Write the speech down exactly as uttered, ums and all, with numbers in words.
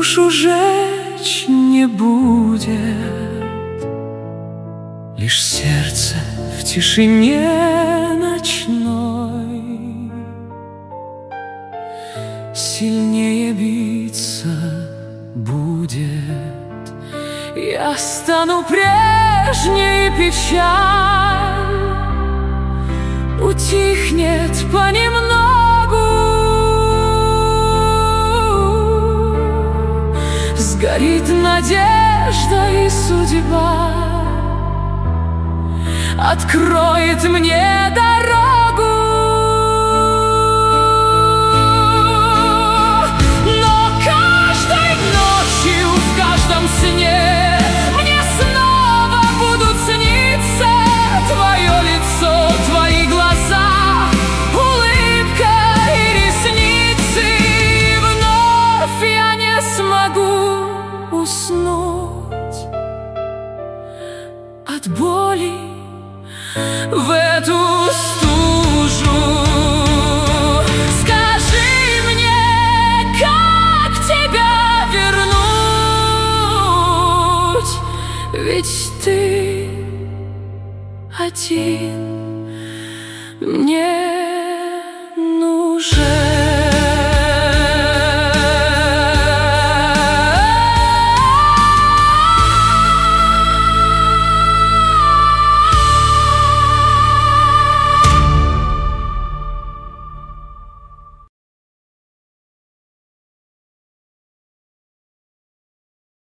душу жечь не будет, лишь сердце в тишине ночной сильнее биться будет. Я стану прежней, печаль утихнет понемногу, сгорит надежда, и судьба откроет мне дорогу. Но каждой ночью, в каждом сне мне снова будут сниться твое лицо, твои глаза, улыбка и ресницы. И вновь я не смогу уснуть от боли в эту стужу. Скажи мне, как тебя вернуть, ведь ты один.